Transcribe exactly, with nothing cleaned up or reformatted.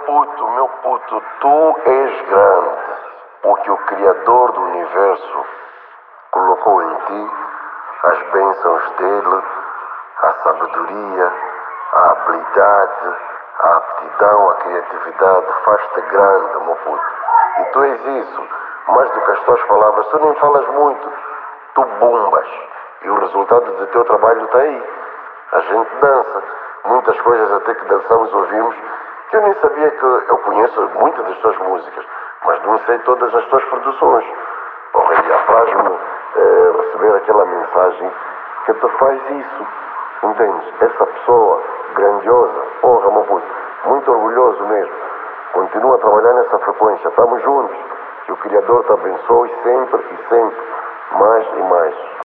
puto, meu puto, tu és grande, porque o Criador do Universo colocou em ti as bênçãos dele, a sabedoria, a habilidade, a aptidão, a criatividade, faz-te grande, meu puto. E tu és isso, mais do que as tuas palavras, tu nem falas muito, tu bombas. E o resultado do teu trabalho está aí. A gente dança, muitas coisas até que dançamos, ouvimos, que eu nem sabia que eu conheço muitas das tuas músicas, mas não sei todas as tuas produções. Porra, e apraz-me eh, receber aquela mensagem que tu faz isso, entendes? Essa pessoa grandiosa, porra, meu puto, muito orgulhoso mesmo. Continua a trabalhar nessa frequência, estamos juntos. Que o Criador te abençoe sempre e sempre, mais e mais.